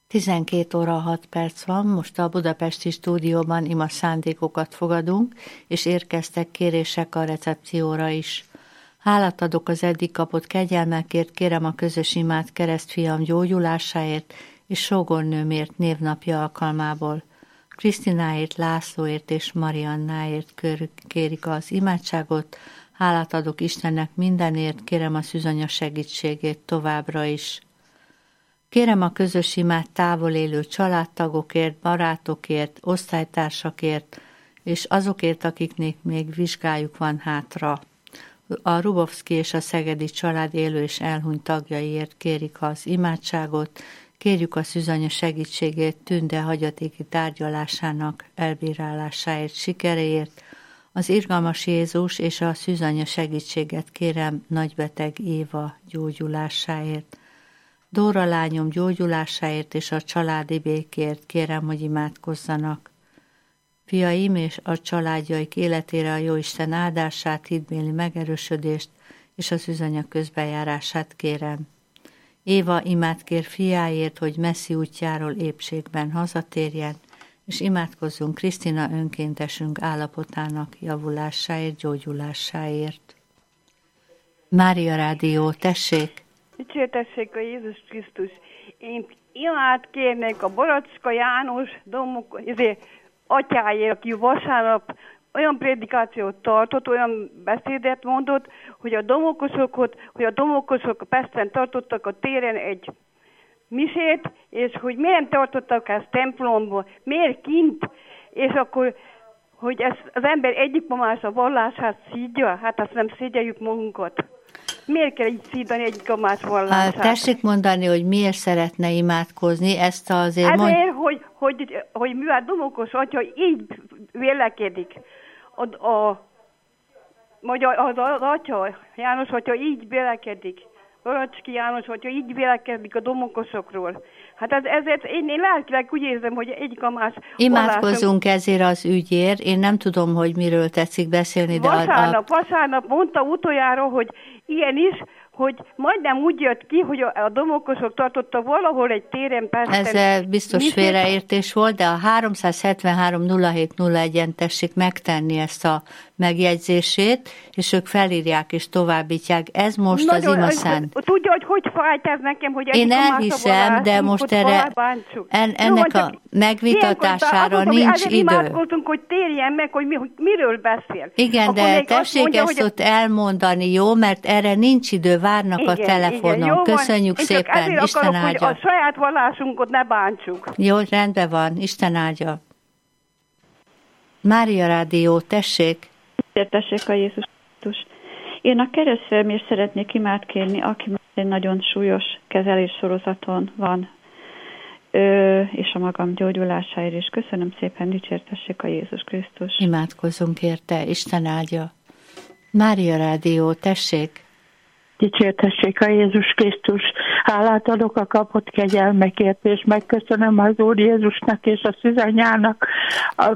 12 óra 6 perc van, most a budapesti stúdióban ima szándékokat fogadunk, és érkeztek kérések a recepcióra is. Hálát adok az eddig kapott kegyelmekért, kérem a közös imát keresztfiam gyógyulásáért és sógornőmért névnapja alkalmából. Krisztináért, Lászlóért és Mariannáért kérik az imádságot, hálát adok Istennek mindenért, kérem a szűzanya segítségét továbbra is. Kérem a közös imát távol élő családtagokért, barátokért, osztálytársakért, és azokért, akiknek még vizsgájuk van hátra. A Rubovszki és a szegedi család élő és elhunyt tagjaiért kérik az imádságot, kérjük a szűzanya segítségét Tünde hagyatéki tárgyalásának elbírálásáért, sikeréért, az irgalmas Jézus és a szűzanya segítséget kérem nagybeteg Éva gyógyulásáért. Dóra lányom gyógyulásáért és a családi békért kérem, hogy imádkozzanak. Fiaim és a családjaik életére a Jóisten áldását, hitbéli megerősödést és az üzanya közbejárását kérem. Éva imát kér fiáért, hogy messzi útjáról épségben hazatérjen, és imádkozzunk Krisztina önkéntesünk állapotának javulásáért, gyógyulásáért. Mária Rádió, tessék! Dicsértessék a Jézus Krisztus! Én imát kérnék a Borocska János atyáért, aki vasárnap olyan prédikációt tartott, olyan beszédet mondott, hogy a domokosok Pesten tartottak a téren egy misét, és hogy miért nem tartottak ezt templomból, miért kint, és akkor, hogy ez az ember egyik a vallását szídja, hát azt nem szígyeljük magunkat. Miért kell így szídani egyik más vallását? Tessék mondani, hogy miért szeretne imádkozni, ezt azért ezért, hogy mivel domokos atya így vélekedik, az atya, János atya így vélekedik, Borocski János atya így vélekedik a domokosokról. Hát ezért én lelkileg úgy érzem, hogy egyik a más imádkozzunk ezért az ügyért. Én nem tudom, hogy miről tetszik beszélni, de vasárnap mondta utoljára, hogy ilyen is, hogy majdnem úgy jött ki, hogy a domokosok tartottak valahol egy téren Pesten. Ez biztos félreértés volt, de a 373-07-01-en tessék megtenni ezt a megjegyzését, és ők felírják és továbbítják. Ez most nagyon, az imaszán. Tudja, hogy fájt ez nekem, hogy én elhiszem, de most erre ennek a megvitatására nincs idő. Imádkozunk, hogy térjen meg, hogy miről beszél. Igen, akkor de tessék mondja, ezt ott elmondani, jó? Mert erre nincs idő, várnak a telefonon. Jó, köszönjük szépen, Isten áldja. Hogy a saját vallásunkat ne bántsuk. Jó, rendben van, Isten áldja. Mária Rádió, tessék. Tessék a Jézus Krisztus. Én a keresztfelmért szeretnék imád kérni, aki egy nagyon súlyos kezelés sorozaton van, és a magam gyógyulásáért is. Köszönöm szépen, dicsértessék a Jézus Krisztus. Imádkozzunk érte, Isten áldja. Mária Rádió, tessék. Dicsértessék a Jézus Krisztus. Hálát adok a kapott kegyelmekért, és megköszönöm az Úr Jézusnak és a szűzanyának a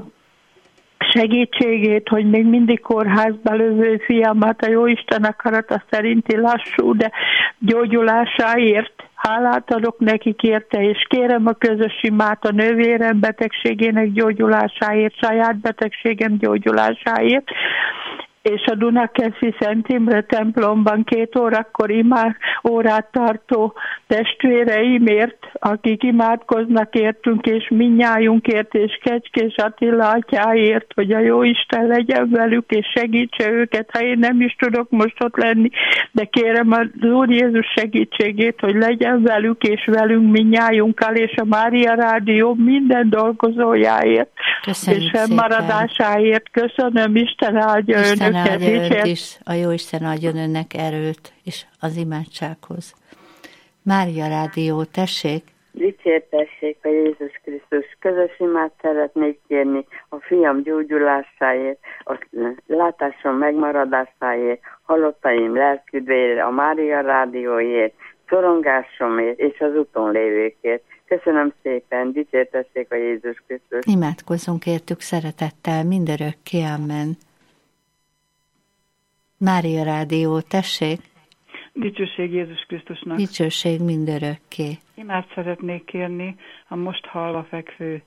segítségét, hogy még mindig kórházba lövő fiamat a Jóisten akarata szerinti lassú, de gyógyulásáért hálát adok nekik érte, és kérem a közös imát a nővérem betegségének gyógyulásáért, saját betegségem gyógyulásáért, és a Dunakeszi Szent Imre templomban 2 órakor órát tartó testvéreimért, akik imádkoznak értünk, és mindnyájunkért, és Kecskés Attila atyáért, hogy a Jóisten legyen velük, és segítse őket, ha én nem is tudok most ott lenni, de kérem az Úr Jézus segítségét, hogy legyen velük, és velünk mindnyájunkkal, és a Mária Rádió minden dolgozójáért, köszönjük és fennmaradásáért. Köszönöm, Isten áldja önöket. Önt is, a Jóisten adjon önnek erőt és az imádsághoz. Mária Rádió, tessék! Dicsértessék a Jézus Krisztus. Közös imát szeretnék kérni a fiam gyógyulásáért, a látásom megmaradásáért, halottaim lelküdvére, a Mária Rádióért, szorongásomért és az úton lévőkért. Köszönöm szépen, dicsértessék a Jézus Krisztus. Imádkozzunk értük szeretettel, mindörökké, amen. Mária Rádió, tessék! Dicsőség Jézus Krisztusnak! Dicsőség mindörökké! Imát szeretnék kérni a most halva fekvő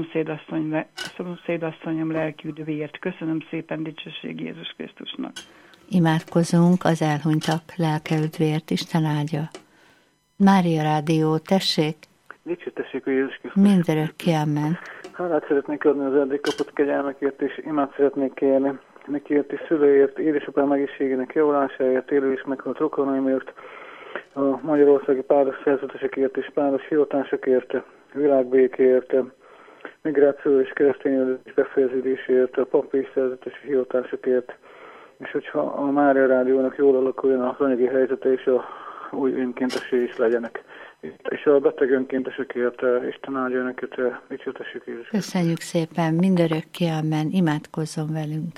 szomszédasszonyom lelkiüdvéért. Köszönöm szépen, dicsőség Jézus Krisztusnak. Imádkozunk az elhunytak lelkeüdvéért, Isten áldja. Mária Rádió, tessék! Dicsőtessék a Jézus Krisztus. Mindörökké, amen. Hálát szeretnék adni az eddig kapott kegyelmekért, és imát szeretnék kérni nekiért és szülőért, édesapám egészségének javulásáért, élő és meghalt rokonaimért, a magyarországi páros szerzetesekért és páros hivatásokért, világbékért, migráció és keresztényedés befejeződésért, a papi és szerzetes hivatásokért, és hogyha a Mária Rádiónak jól alakuljon az anyagi helyzete, és a új önkéntesé is legyenek. És a beteg önkéntesekért Isten áldja önöket, dicsőtessük Jézus. Köszönjük szépen, mindörökké, amen. Imádkozzon velünk.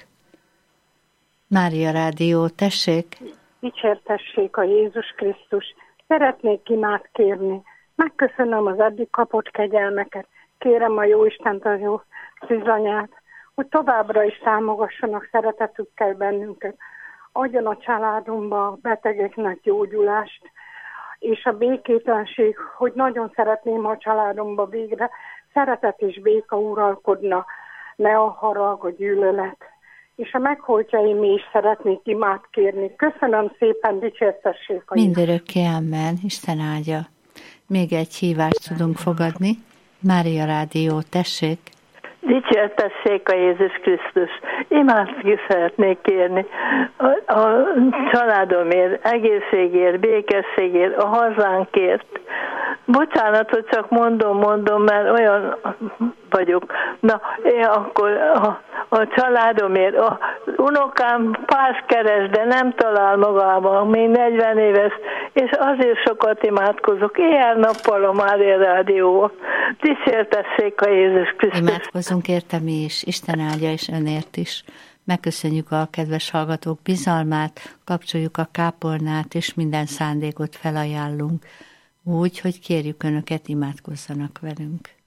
Mária Rádió, tessék! Dicsértessék a Jézus Krisztus. Szeretnék imát kérni. Megköszönöm az eddig kapott kegyelmeket. Kérem a Jóistent, a jó szűzanyát, hogy továbbra is támogassanak szeretetükkel bennünket. Adjon a családomba a betegeknek gyógyulást, és a békétlenség, hogy nagyon szeretném a családomba végre szeretet és béka uralkodna, ne a harag, a gyűlölet. És a megholtjaim is szeretnék imát kérni. Köszönöm szépen, dicsértessék a Mindörökké, amen. Isten áldja. Még egy hívást tudunk fogadni. Mária Rádió, tessék! Dicsértessék a Jézus Krisztus. Imát ki szeretnék kérni a családomért, egészségért, békességért, a hazánkért. Bocsánat, hogy csak mondom, mert olyan vagyok. Na, én akkor a családomért, a unokám párt keres, de nem talál magában, még 40 éves, és azért sokat imádkozok. Éjjel-nappal a Mária Rádióval. Dicsértessék a Jézus Krisztus. Imádkozunk érte mi is, Isten áldja és önért is. Megköszönjük a kedves hallgatók bizalmát, kapcsoljuk a kápolnát, és minden szándékot felajánlunk, úgy, hogy kérjük önöket, imádkozzanak velünk.